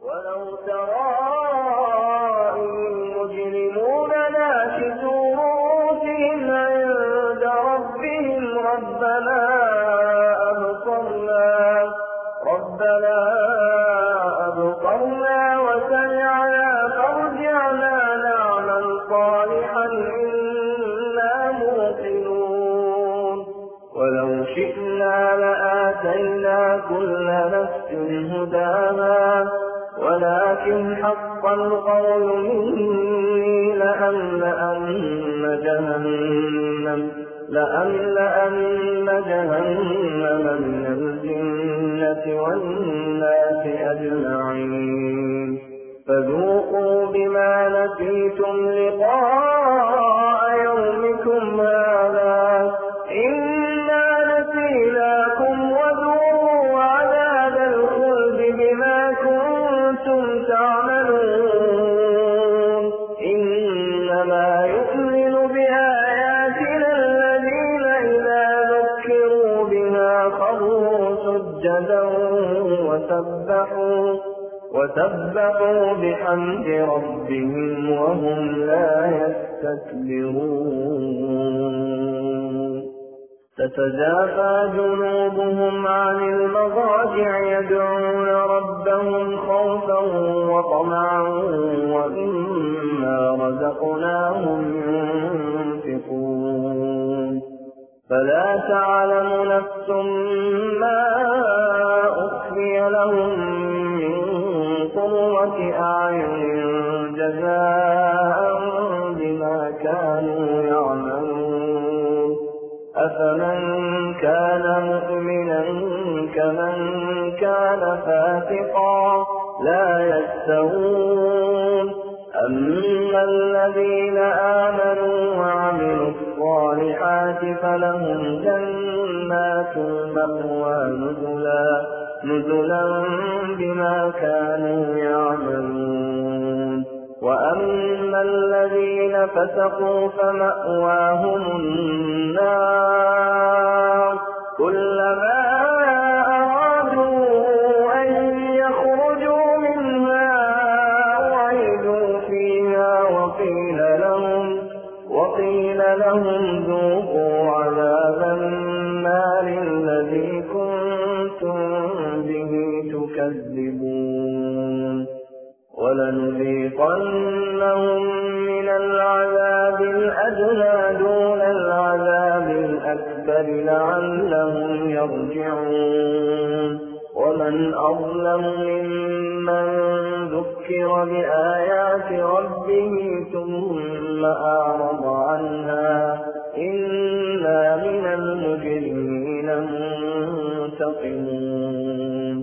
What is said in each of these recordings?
ولو ترى المجرمون ناكسوا رؤوسهم عند ربهم ربنا أبصرنا وسمعنا فارجعنا نعمل صالحا إنا موقنون ولو شئنا لآتينا كل نفس هداها ولكن حق القول مني لأملأن جهنم من الجنة والناس أجمعين فذوقوا بما نسيتم لقاء يومكم هذا إنا نسيناكم وذوقوا عذاب الخلد بما كنتم تعملون إنما يؤمن بآياتنا الذين إذا ذكروا بها خروا سجدا وسبحوا بحمد ربهم وهم لا يستكبرون تتجافى جنوبهم عن المضاجع يدعون ربهم خوفا وطمعا ومما رزقناهم ينفقون فلا تعلم نفس ما أخفي لهم من قرة أعين جزاء بما كانوا يعملون أفمن كان مؤمنا كمن كان فاسقا لا يستوون أما الذين آمنوا وعملوا الصالحات فلهم جنات المأوى نزلا بما كانوا يعملون وأما الذين فسقوا فمأواهم النار كلما أرادوا أن يخرجوا منها أعيدوا فيها وقيل لهم ذوقوا عذاب النار الذي كنتم به تكذبون ولنذيقنهم من العذاب الأدنى دون العذاب الأكبر لعلهم يرجعون ومن أظلم ممن ذكر بآيات ربه ثم أعرض عنها إنا من المجرمين منتقمون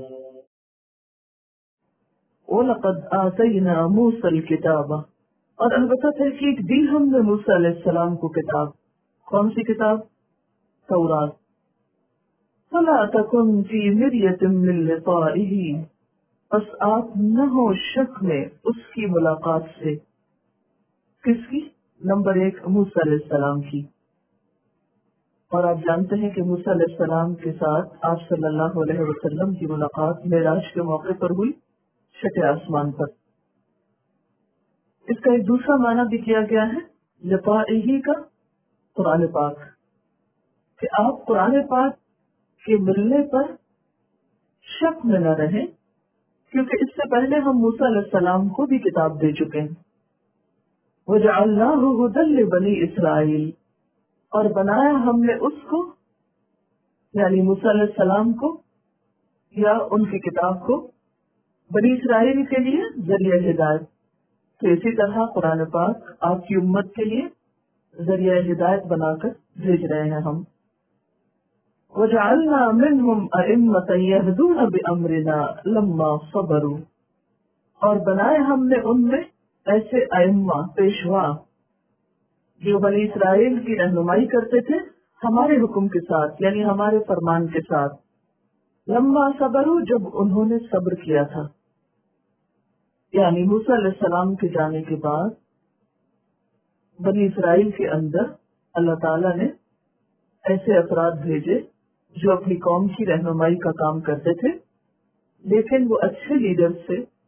وَلَقَدْ آتَيْنَا مُوسَى الْكِتَابَ اور البتہ تحقیق دی ہم نے موسیٰ علیہ السلام کو کتاب. کون سی کتاب؟ تورات. فَلَا تَكُنْ فِي مِرْيَةٍ مِّن لِقَائِهِ پس آپ نہ ہو شک میں اس کی ملاقات سے. کس کی؟ نمبر 1 موسیٰ علیہ السلام کی. اور آپ جانتے ہیں کہ موسیٰ علیہ السلام کے ساتھ آپ صلی اللہ علیہ وسلم کی ملاقات معراج کے موقع پر ہوئی، چھٹے آسمان پر. اس کا ایک دوسرا معنی بھی کیا گیا ہے لقائہ کا قرآن پاک، کہ آپ قرآن پاک کے ملنے پر شک میں نہ رہیں، کیونکہ اس سے پہلے ہم موسیٰ علیہ السلام کو بھی کتاب دے چکے ہیں. وَجَعَلْنَاهُ هُدًى لِبَنِي اسرائیل اور بنایا ہم نے اس کو یعنی موسیٰ علیہ السلام کو یا ان کی کتاب کو بنی اسرائیل کے لیے ذریعہ ہدایت. تو اسی طرح قرآن پاک آپ کی امت کے لیے ذریعہ ہدایت بنا کر بھیج رہے ہیں ہم. وَجَعَلْنَا مِنْهُمْ أَئِمَّةً يَهْدُونَ بِأَمْرِنَا لَمَّا صَبَرُوا اور بنائے ہم نے ان میں ایسے ائمہ پیشوا جو بنی اسرائیل کی رہنمائی کرتے تھے ہمارے حکم کے ساتھ یعنی ہمارے فرمان کے ساتھ. لما صبروا جب انہوں نے صبر کیا تھا، یعنی موسیٰ علیہ السلام کے جانے کے بعد بنی اسرائیل کے اندر اللہ تعالیٰ نے ایسے افراد بھیجے جو اپنی قوم کی رہنمائی کا کام کرتے تھے، لیکن وہ اچھے لیڈر سے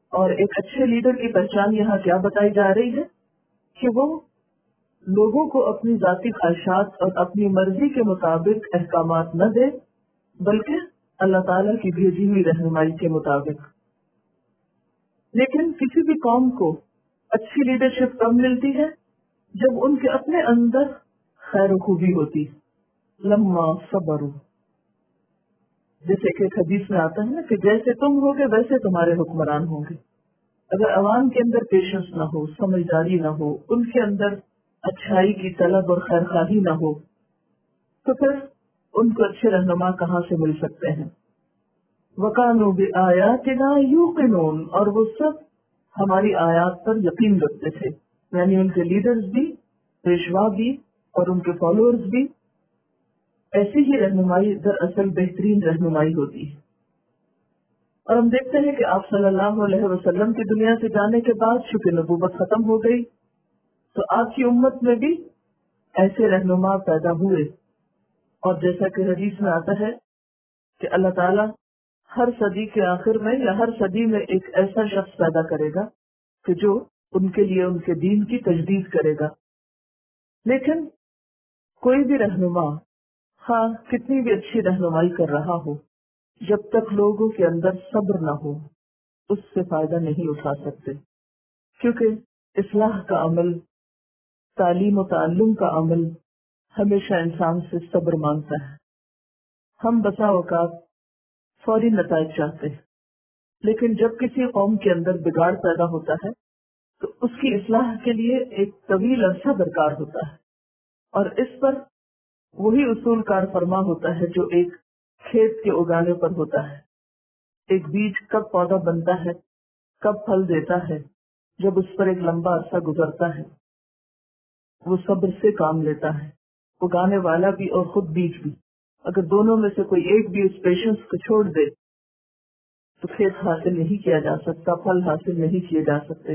اور ایک اچھے لیڈر کی پہچان یہاں کیا بتائی جا رہی ہے کہ وہ لوگوں کو اپنی ذاتی خواہشات اور اپنی مرضی کے مطابق احکامات نہ دے، بلکہ اللہ تعالیٰ کی بھیجی ہوئی رہنمائی کے مطابق۔ لیکن کسی بھی قوم کو اچھی لیڈرشپ کب ملتی ہے؟ جب ان کے اپنے اندر خیر و خوبی ہوتی، لما صبروا، جیسے کہ ایک حدیث میں آتا ہے نا کہ جیسے تم ہوگے ویسے تمہارے حکمران ہوں گے۔ اگر عوام کے اندر پیشنس نہ ہو، سمجھداری نہ ہو، ان کے اندر اچھائی کی طلب اور خیر خواہی نہ ہو، تو پھر ان کو اچھے رہنما کہاں سے مل سکتے ہیں؟ وَقَانُوا بِآيَاتِنَا يُوقِنُونَ، اور وہ سب ہماری آیات پر یقین رکھتے تھے، یعنی ان کے لیڈرز بھی، پیشوا بھی اور ان کے فالوورز بھی۔ ایسی ہی رہنمائی دراصل بہترین رہنمائی ہوتی ہے۔ اور ہم دیکھتے ہیں کہ آپ صلی اللہ علیہ وسلم کی دنیا سے جانے کے بعد چونکہ نبوت ختم ہو گئی، تو آپ کی امت میں بھی ایسے رہنما پیدا ہوئے، اور جیسا کہ حدیث میں آتا ہے کہ اللہ تعالیٰ ہر صدی کے آخر میں یا ہر صدی میں ایک ایسا شخص پیدا کرے گا کہ جو ان کے لیے ان کے دین کی تجدید کرے گا۔ لیکن کوئی بھی رہنما ہاں کتنی بھی اچھی رہنمائی کر رہا ہو، جب تک لوگوں کے اندر صبر نہ ہو اس سے فائدہ نہیں اٹھا سکتے، کیونکہ اصلاح کا عمل، تعلیم و تعلم کا عمل ہمیشہ انسان سے صبر مانگتا ہے۔ ہم بسا اوقات فوری نتائج چاہتے ہیں، لیکن جب کسی قوم کے اندر بگاڑ پیدا ہوتا ہے تو اس کی اصلاح کے لیے ایک طویل عرصہ درکار ہوتا ہے، اور اس پر وہی اصول کار فرما ہوتا ہے جو ایک کھیت کے اگانے پر ہوتا ہے۔ ایک بیج کب پودا بنتا ہے، کب پھل دیتا ہے، جب اس پر ایک لمبا عرصہ گزرتا ہے۔ وہ صبر سے کام لیتا ہے، اگانے والا بھی اور خود بیج بھی۔ اگر دونوں میں سے کوئی ایک بھی اس پیشنس کو چھوڑ دے تو کھیت حاصل نہیں کیا جا سکتا، پھل حاصل نہیں کیے جا سکتے۔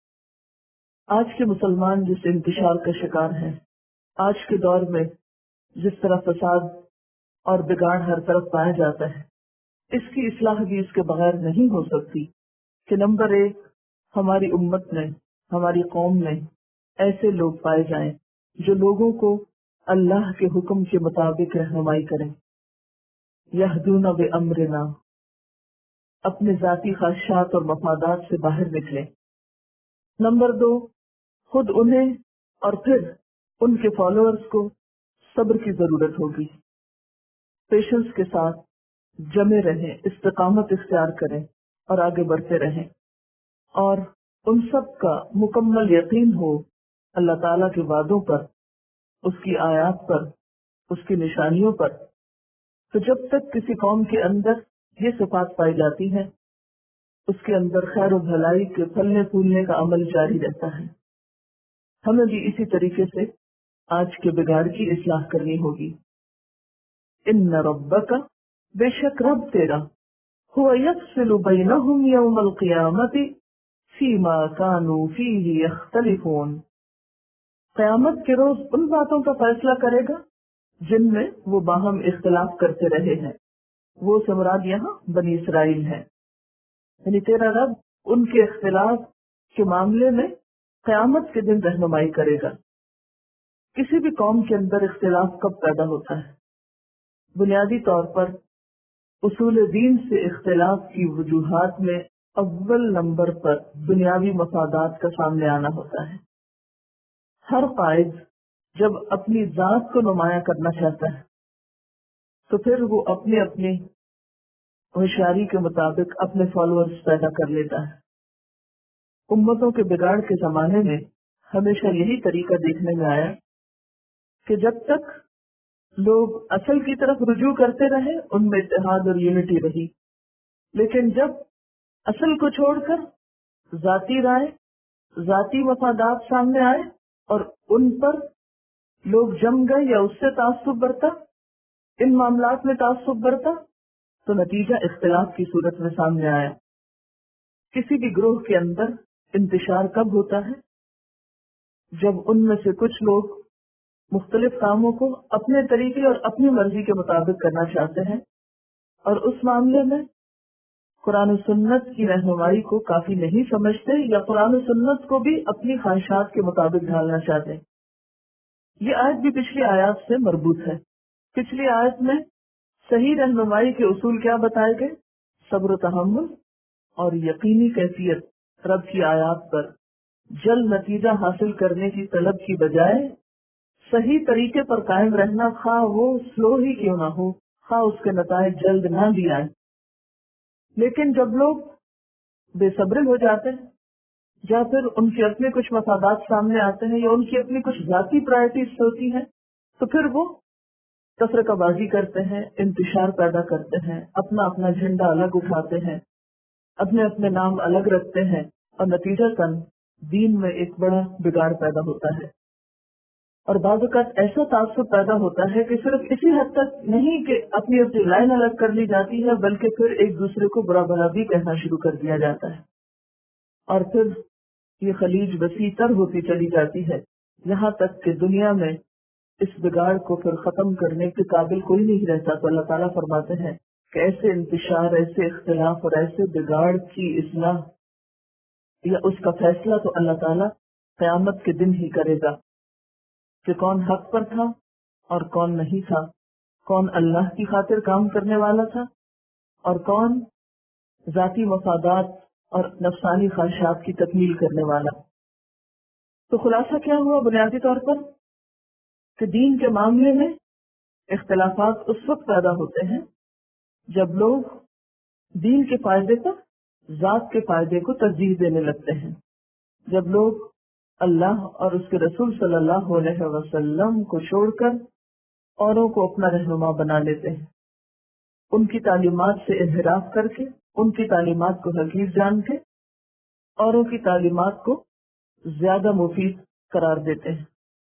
آج کے مسلمان جس انتشار کا شکار ہیں، آج کے دور میں جس طرح فساد اور بگاڑ ہر طرف پایا جاتا ہے، اس کی اصلاح بھی اس کے بغیر نہیں ہو سکتی کہ نمبر ایک ہماری امت میں، ہماری قوم میں ایسے لوگ پائے جائیں جو لوگوں کو اللہ کے حکم کے مطابق رہنمائی کریں، یہدون بامرنا، اپنے ذاتی خواہشات اور مفادات سے باہر نکلیں۔ نمبر دو، خود انہیں اور پھر ان کے فالوورز کو صبر کی ضرورت ہوگی، پیشنس کے ساتھ جمے رہیں، استقامت اختیار کریں اور آگے بڑھتے رہیں، اور ان سب کا مکمل یقین ہو اللہ تعالیٰ کے وعدوں پر، اس کی آیات پر، اس کی نشانیوں پر۔ تو جب تک کسی قوم کے اندر یہ صفات پائی جاتی ہیں، اس کے اندر خیر و بھلائی کے پھلنے پھولنے کا عمل جاری رہتا ہے۔ ہمیں بھی اسی طریقے سے آج کے بگاڑ کی اصلاح کرنی ہوگی۔ ان ربک، بے شک رب تیرا، هو یفصل بینہم یوم القیامت فیما کانوا فیہ یختلفون، قیامت کے روز ان باتوں کا فیصلہ کرے گا جن میں وہ باہم اختلاف کرتے رہے ہیں۔ وہ سے مراد یہاں بنی اسرائیل ہے، یعنی تیرا رب ان کے اختلاف کے معاملے میں قیامت کے دن رہنمائی کرے گا۔ کسی بھی قوم کے اندر اختلاف کب پیدا ہوتا ہے؟ بنیادی طور پر اصول دین سے اختلاف کی وجوہات میں اول نمبر پر دنیاوی مفادات کا سامنے آنا ہوتا ہے۔ ہر قائد جب اپنی ذات کو نمایاں کرنا چاہتا ہے تو پھر وہ اپنی ہوشیاری کے مطابق اپنے فالوورز پیدا کر لیتا ہے۔ امتوں کے بگاڑ کے زمانے میں ہمیشہ یہی طریقہ دیکھنے میں آیا کہ جب تک لوگ اصل کی طرف رجوع کرتے رہے ان میں اتحاد اور یونٹی رہی، لیکن جب اصل کو چھوڑ کر ذاتی رائے، ذاتی مفادات سامنے آئے اور ان پر لوگ جم گئے یا اس سے تعصب برتا، ان معاملات میں تعصب برتا، تو نتیجہ اختلاف کی صورت میں سامنے آیا۔ کسی بھی گروہ کے اندر انتشار کب ہوتا ہے؟ جب ان میں سے کچھ لوگ مختلف کاموں کو اپنے طریقے اور اپنی مرضی کے مطابق کرنا چاہتے ہیں، اور اس معاملے میں قرآن و سنت کی رہنمائی کو کافی نہیں سمجھتے یا قرآن و سنت کو بھی اپنی خواہشات کے مطابق ڈھالنا چاہتے ہیں۔ یہ آیت بھی پچھلی آیات سے مربوط ہے۔ پچھلی آیت میں صحیح رہنمائی کے اصول کیا بتائے گئے؟ صبر و تحمل اور یقینی کیفیت رب کی آیات پر جلد نتیجہ حاصل کرنے کی طلب کی بجائے صحیح طریقے پر قائم رہنا، خواہ وہ سلو ہی کیوں نہ ہو، خواہ اس کے نتائج جلد نہ بھی آئیں۔ لیکن جب لوگ بے صبر ہو جاتے ہیں یا پھر ان کے اپنے کچھ مفادات سامنے آتے ہیں یا ان کی اپنی کچھ ذاتی پرائرٹیز ہوتی ہیں تو پھر وہ تفرقہ بازی کرتے ہیں، انتشار پیدا کرتے ہیں، اپنا اپنا جھنڈا الگ اٹھاتے ہیں، اپنے اپنے نام الگ رکھتے ہیں، اور نتیجتاً دین میں ایک بڑا بگاڑ پیدا ہوتا ہے۔ اور بعض اوقات ایسا تعصب پیدا ہوتا ہے کہ صرف اسی حد تک نہیں کہ اپنی اپنی لائن الگ کر لی جاتی ہے، بلکہ پھر ایک دوسرے کو برا بھلا بھی کہنا شروع کر دیا جاتا ہے، اور پھر یہ خلیج وسیع تر ہوتی چلی جاتی ہے، یہاں تک کہ دنیا میں اس بگاڑ کو پھر ختم کرنے کے قابل کوئی نہیں رہتا۔ تو اللہ تعالیٰ فرماتے ہیں کہ ایسے انتشار، ایسے اختلاف اور ایسے بگاڑ کی اصلاح یا اس کا فیصلہ تو اللہ تعالیٰ قیامت کے دن ہی کرے گا کہ کون حق پر تھا اور کون نہیں تھا، کون اللہ کی خاطر کام کرنے والا تھا اور کون ذاتی مفادات اور نفسانی خواہشات کی تکمیل کرنے والا۔ تو خلاصہ کیا ہوا بنیادی طور پر کہ دین کے معاملے میں اختلافات اس وقت پیدا ہوتے ہیں جب لوگ دین کے فائدے پر ذات کے فائدے کو ترجیح دینے لگتے ہیں، جب لوگ اللہ اور اس کے رسول صلی اللہ علیہ وسلم کو چھوڑ کر اوروں کو اپنا رہنما بنا لیتے ہیں، ان کی تعلیمات سے انحراف کر کے، ان کی تعلیمات کو حقیر جان کے اوروں کی تعلیمات کو زیادہ مفید قرار دیتے ہیں۔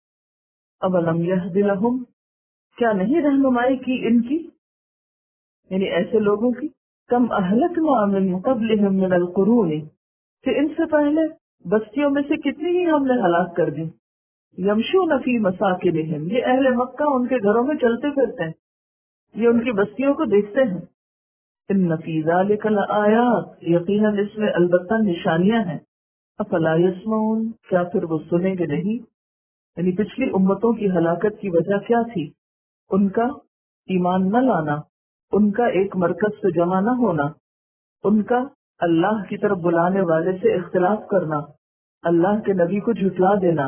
اولم یہد لہم، کیا نہیں رہنمائی کی ان کی، یعنی ایسے لوگوں کی، کم اہلکنا من قبلہم من القرون، کہ ان سے پہلے بستیوں میں سے کتنی ہی ہم نے ہلاک کر دی، یمشون فی مساکنہم، یہ اہل مکہ ان کے گھروں میں چلتے پھرتے ہیں، یہ ان کی بستیوں کو دیکھتے ہیں۔ ان فی ذلک لآیات، یقیناً اس میں البتہ نشانیاں ہیں۔ افلا یسمعون، کیا پھر وہ سنیں گے نہیں؟ یعنی پچھلی امتوں کی ہلاکت کی وجہ کیا تھی؟ ان کا ایمان نہ لانا، ان کا ایک مرکز سے جمع نہ ہونا، ان کا اللہ کی طرف بلانے والے سے اختلاف کرنا، اللہ کے نبی کو جھٹلا دینا۔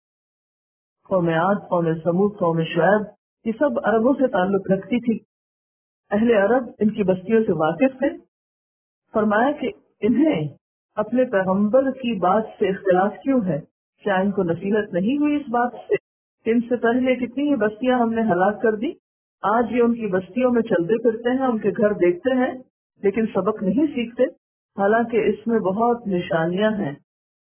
قوم عاد، قوم سمود، قوم شعیب، یہ سب عربوں سے تعلق رکھتی تھی۔ اہل عرب ان کی بستیوں سے واقف تھے۔ فرمایا کہ انہیں اپنے پیغمبر کی بات سے اختلاف کیوں ہے؟ کیا ان کو نصیحت نہیں ہوئی اس بات سے کہ ان سے پہلے کتنی ہی بستیاں ہم نے ہلاک کر دی؟ آج یہ ان کی بستیوں میں چلتے پھرتے ہیں، ان کے گھر دیکھتے ہیں، لیکن سبق نہیں سیکھتے، حالانکہ اس میں بہت نشانیاں ہیں۔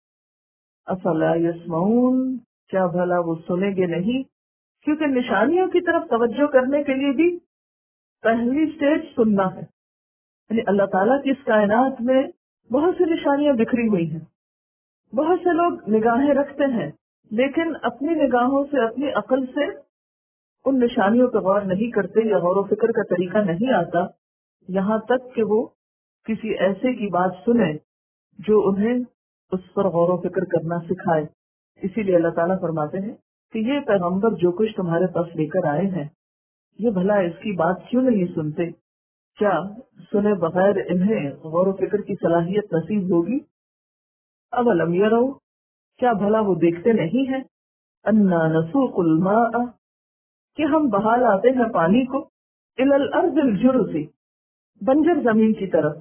افلا یسمعون، کیا بھلا وہ سنیں گے نہیں؟ کیونکہ نشانیوں کی طرف توجہ کرنے کے لیے بھی پہلی سٹیج سننا ہے۔ یعنی اللہ تعالیٰ کی اس کائنات میں بہت سی نشانیاں بکھری ہوئی ہیں، بہت سے لوگ نگاہیں رکھتے ہیں لیکن اپنی نگاہوں سے، اپنی عقل سے ان نشانیوں پر غور نہیں کرتے یا غور و فکر کا طریقہ نہیں آتا، یہاں تک کہ وہ کسی ایسے کی بات سنیں جو انہیں اس پر غور و فکر کرنا سکھائے۔ اسی لیے اللہ تعالیٰ فرماتے ہیں کہ یہ پیغمبر جو کچھ تمہارے پاس لے کر آئے ہیں، یہ بھلا اس کی بات کیوں نہیں سنتے؟ کیا سنے بغیر انہیں غور و فکر کی صلاحیت نصیب ہوگی؟ اولم یروا، کیا بھلا وہ دیکھتے نہیں ہیں؟ انا نسوق الماء، کہ ہم بہا لاتے ہیں پانی کو، الی الارض الجرز، بنجر زمین کی طرف،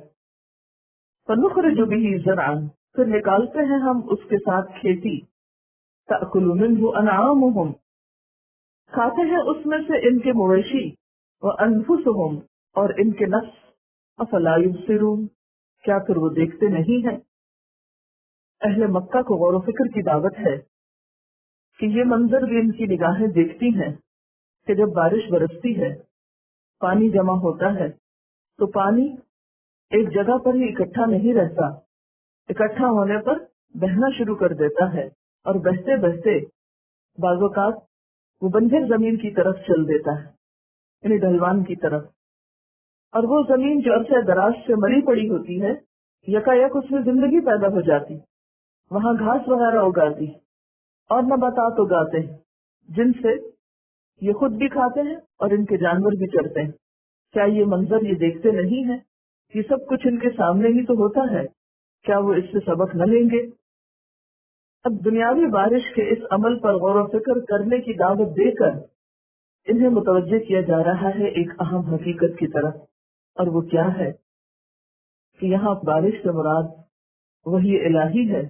فنخرج به زرعا، پھر نکالتے ہیں ہم اس کے ساتھ کھیتی، تأکل منہ انعامہم، کھاتے ہیں اس میں سے ان کے مویشی، وانفسہم، اور ان کے نفس، افلا یبصرون، کیا پھر وہ دیکھتے نہیں ہیں؟ اہل مکہ کو غور و فکر کی دعوت ہے کہ یہ منظر بھی ان کی نگاہیں دیکھتی ہیں کہ جب بارش برستی ہے، پانی جمع ہوتا ہے تو پانی ایک جگہ پر ہی اکٹھا نہیں رہتا، اکٹھا ہونے پر بہنا شروع کر دیتا ہے، اور بہتے بہتے بعض اوقات وہ بنجر زمین کی طرف چل دیتا ہے، یعنی ڈھلوان کی طرف۔ اور وہ زمین جو عرصہ دراز سے مری پڑی ہوتی ہے، یکایک اس میں زندگی پیدا ہو جاتی، وہاں گھاس وغیرہ اگاتی اور نباتات اگاتے ہیں جن سے یہ خود بھی کھاتے ہیں اور ان کے جانور بھی چرتے ہیں۔ کیا یہ منظر یہ دیکھتے نہیں ہیں؟ یہ سب کچھ ان کے سامنے ہی تو ہوتا ہے، کیا وہ اس سے سبق نہ لیں گے؟ اب دنیاوی بارش کے اس عمل پر غور و فکر کرنے کی دعوت دے کر انہیں متوجہ کیا جا رہا ہے ایک اہم حقیقت کی طرف، اور وہ کیا ہے کہ یہاں بارش سے مراد وحی الہی ہے،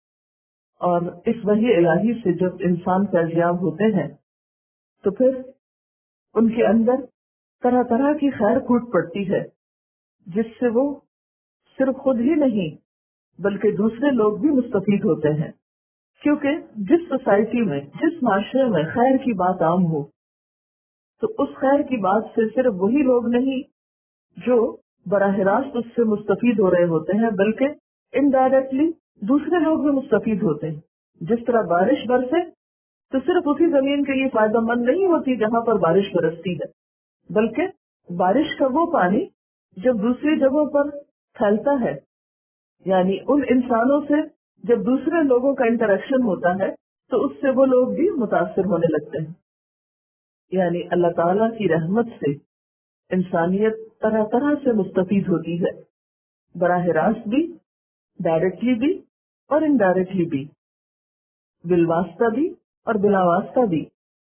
اور اس وحی الہی سے جب انسان فیضیاب ہوتے ہیں تو پھر ان کے اندر طرح طرح کی خیر پھوٹ پڑتی ہے، جس سے وہ صرف خود ہی نہیں بلکہ دوسرے لوگ بھی مستفید ہوتے ہیں، کیونکہ جس سوسائٹی میں، جس معاشرے میں خیر کی بات عام ہو تو اس خیر کی بات سے صرف وہی لوگ نہیں جو براہ راست اس سے مستفید ہو رہے ہوتے ہیں، بلکہ انڈائریکٹلی دوسرے لوگ بھی مستفید ہوتے ہیں۔ جس طرح بارش برسے تو صرف اسی زمین کے لیے فائدہ مند نہیں ہوتی جہاں پر بارش برستی ہے، بلکہ بارش کا وہ پانی جب دوسری جگہوں پر پھیلتا ہے، یعنی ان انسانوں سے جب دوسرے لوگوں کا انٹریکشن ہوتا ہے تو اس سے وہ لوگ بھی متاثر ہونے لگتے ہیں۔ یعنی اللہ تعالیٰ کی رحمت سے انسانیت طرح طرح سے مستفید ہوتی ہے، براہ راست بھی، ڈائریکٹلی بھی اور انڈائریکٹلی بھی، بالواسطہ بھی اور بلا واسطہ بھی۔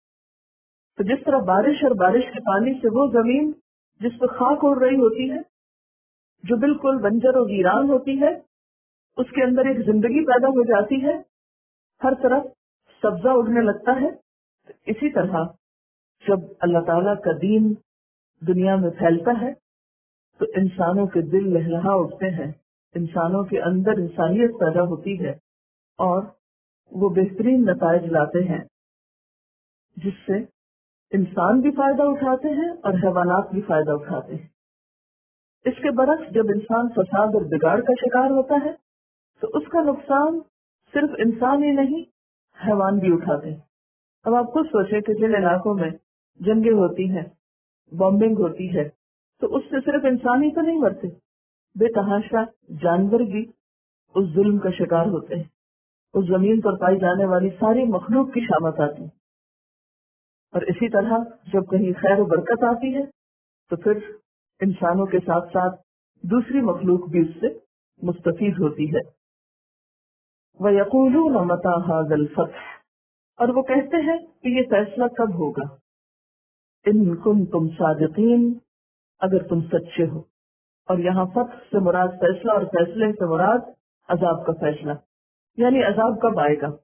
تو جس طرح بارش اور بارش کے پانی سے وہ زمین جس پر خاک اڑ رہی ہوتی ہے، جو بالکل بنجر اور ویران ہوتی ہے، اس کے اندر ایک زندگی پیدا ہو جاتی ہے، ہر طرف سبزہ اگنے لگتا ہے۔ اسی طرح جب اللہ تعالیٰ کا دین دنیا میں پھیلتا ہے تو انسانوں کے دل لہلہا اٹھتے ہیں، انسانوں کے اندر انسانیت پیدا ہوتی ہے اور وہ بہترین نتائج لاتے ہیں، جس سے انسان بھی فائدہ اٹھاتے ہیں اور حیوانات بھی فائدہ اٹھاتے ہیں۔ اس کے برعکس جب انسان فساد اور بگاڑ کا شکار ہوتا ہے تو اس کا نقصان صرف انسان ہی نہیں، حیوان بھی اٹھاتے ہیں۔ اب آپ خود سوچیں کہ جن علاقوں میں جنگیں ہوتی ہیں، بمبنگ ہوتی ہے، تو اس سے صرف انسان ہی تو نہیں مرتے، بے تحاشا جانور بھی اس ظلم کا شکار ہوتے ہیں، اس زمین پر پائی جانے والی ساری مخلوق کی شامت آتی ہے۔ اور اسی طرح جب کہیں خیر و برکت آتی ہے تو پھر انسانوں کے ساتھ ساتھ دوسری مخلوق بھی اس سے مستفید ہوتی ہے۔ وَيَقُولُونَ مَتَىٰ هَٰذَا الْفَتْحُ، اور وہ کہتے ہیں کہ یہ فیصلہ کب ہوگا، ان کنتم صادقین، اگر تم سچے ہو۔ اور یہاں فتح سے مراد فیصلہ اور فیصلے سے مراد عذاب کا فیصلہ، یعنی عذاب کب آئے گا،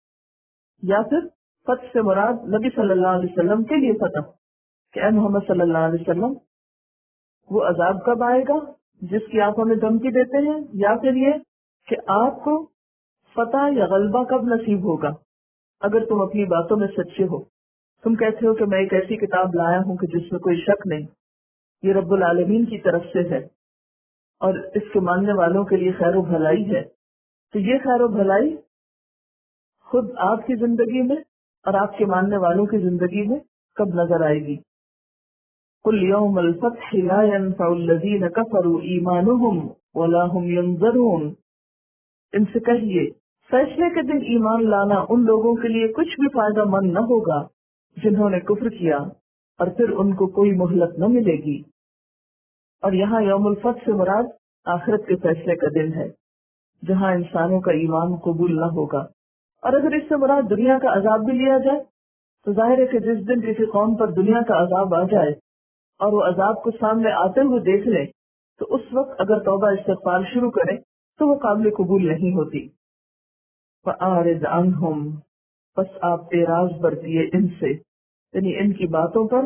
یا پھر فتح سے مراد نبی صلی اللہ علیہ وسلم کے لیے فتح کہ اے محمد صلی اللہ علیہ وسلم وہ عذاب کب آئے گا جس کی آپ ہمیں دھمکی دیتے ہیں، یا پھر یہ کہ آپ کو فتح یا غلبہ کب نصیب ہوگا اگر تم اپنی باتوں میں سچے ہو۔ تم کہتے ہو کہ میں ایک ایسی کتاب لایا ہوں کہ جس میں کوئی شک نہیں، یہ رب العالمین کی طرف سے ہے اور اس کے ماننے والوں کے لیے خیر و بھلائی ہے، تو یہ خیر و بھلائی خود آپ کی زندگی میں اور آپ کے ماننے والوں کی زندگی میں کب نظر آئے گی؟ قل یوم الفتح لا ينفع الذین کفروا ایمانهم ولا هم ينظرون، ان سے کہیے فیصلے کے دن ایمان لانا ان لوگوں کے لیے کچھ بھی فائدہ مند نہ ہوگا جنہوں نے کفر کیا اور پھر ان کو کوئی مہلت نہ ملے گی۔ اور یہاں یوم الفتح سے مراد آخرت کے فیصلے کا دن ہے جہاں انسانوں کا ایمان قبول نہ ہوگا۔ اور اگر اس سے مراد دنیا کا عذاب بھی لیا جائے تو ظاہر ہے کہ جس دن کسی قوم پر دنیا کا عذاب آ جائے اور وہ عذاب کو سامنے آتے ہوئے دیکھ لے تو اس وقت اگر توبہ استغفار شروع کرے تو وہ قابل قبول نہیں ہوتی۔ فَأَعْرِضْ عَنْهُمْ، بس آپ اعراض برتیے ان سے، یعنی ان کی باتوں پر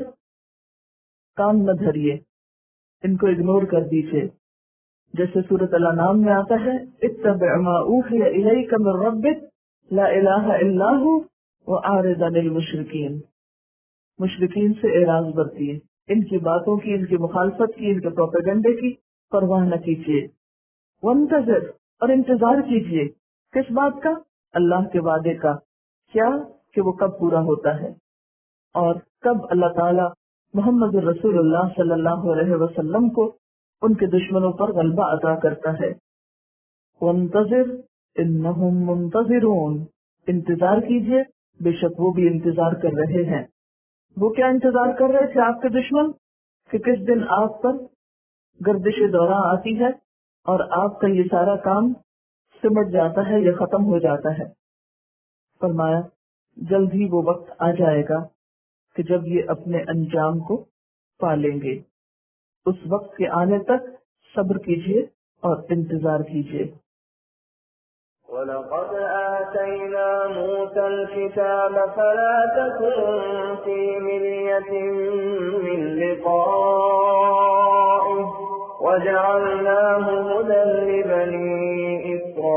کان نہ دھریے، ان کو اگنور کر دیجیے۔ جیسے سورۃ الانعام میں آتا ہے اتبع ما اوحی الیک من ربک لا الہ الا ہو وَأَعْرِضْ عَنِ الْمُشْرِكِينَ، مشرکین سے اعراض برتیے، ان کی باتوں کی، ان کی مخالفت کی، ان کے پروپیگنڈے کی پرواہ نہ کیجیے۔ وَانْتَظِرْ، اور انتظار کیجیے، کس بات کا؟ اللہ کے وعدے کا، کیا کہ وہ کب پورا ہوتا ہے اور کب اللہ تعالیٰ محمد رسول اللہ صلی اللہ علیہ وسلم کو ان کے دشمنوں پر غلبہ عطا کرتا ہے۔ وانتظر انہم منتظرون، انتظار کیجئے، بے شک وہ بھی انتظار کر رہے ہیں۔ وہ کیا انتظار کر رہے تھے آپ کے دشمن؟ کہ کس دن آپ پر گردش دورہ آتی ہے اور آپ کا یہ سارا کام سمٹ جاتا ہے یا ختم ہو جاتا ہے۔ فرمایا جلد ہی وہ وقت آ جائے گا کہ جب یہ اپنے انجام کو پالیں گے، اس وقت کے آنے تک صبر کیجئے اور انتظار کیجئے۔ وَلَقَدْ آتَيْنَا مُوسَى الْكِتَابَ فَلَا تَكُن فِي مِرْيَةٍ مِّن لِّقَائِهِ وَجَعَلْنَاهُ هُدًى لِّبَنِي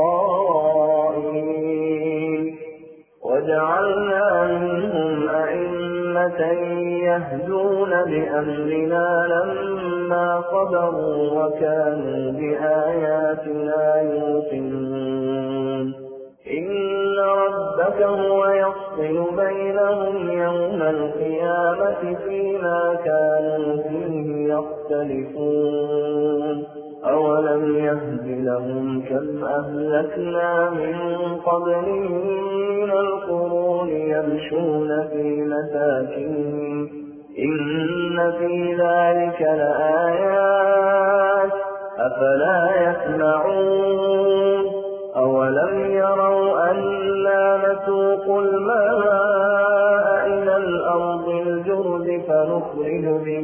إِسْرَائِيلَ وَجَعَلْنَا مِنْهُمْ أَئِمَّةً يَهْدُونَ بِأَمْرِنَا لَمَّا صَبَرُوا وَكَانُوا بِآيَاتِنَا يُوقِنُونَ إِنَّ رَبَّكَ هُوَ يَفْصِلُ بَيْنَهُمْ يَوْمَ الْقِيَامَةِ فِيمَا كَانُوا فِيهِ يَخْتَلِفُونَ أَوَلَمْ يَهْدِ لَهُمْ كَمْ أَهْلَكْنَا مِنْ قَبْلِهِمْ مِنَ الْقُرُونِ يَمْشُونَ فِي مَسَاكِنِهِمْ إِنَّ فِي ذَلِكَ لَآيَاتٍ أَفَلَا يَسْمَعُونَ أَوَلَمْ يَرَوْا أَنَّا نَسُوقُ الْمَاءَ إِلَى الْأَرْضِ الْجُرُزِ فَنُخْرِجُ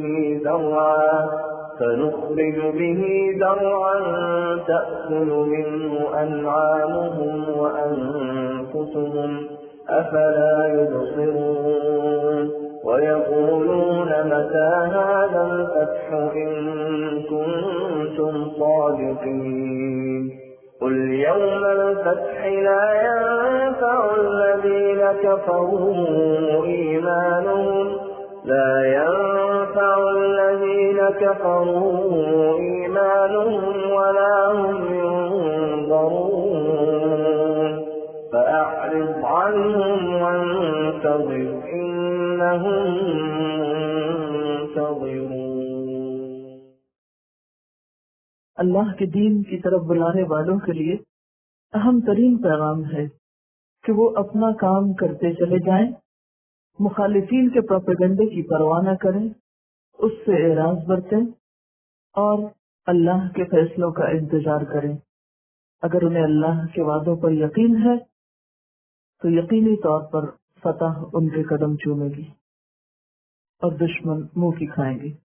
به زرعا تأكل منه أنعامهم وأنفسهم أفلا يبصرون ويقولون متى هذا الفتح إن كنتم صادقين قل يوم الفتح لا ينفع الذين كفروا إيمانهم ولا هم ينظرون فأعرض عنهم وانتظر إنهم منتظرون۔ اللہ کے دین کی طرف بلانے والوں کے لیے اہم ترین پیغام ہے کہ وہ اپنا کام کرتے چلے جائیں، مخالفین کے پروپیگنڈے کی پرواہ نہ کریں، اس سے اعراض برتیں اور اللہ کے فیصلوں کا انتظار کریں۔ اگر انہیں اللہ کے وعدوں پر یقین ہے تو یقینی طور پر فتح ان کے قدم چومے گی اور دشمن منہ کی کھائیں گے۔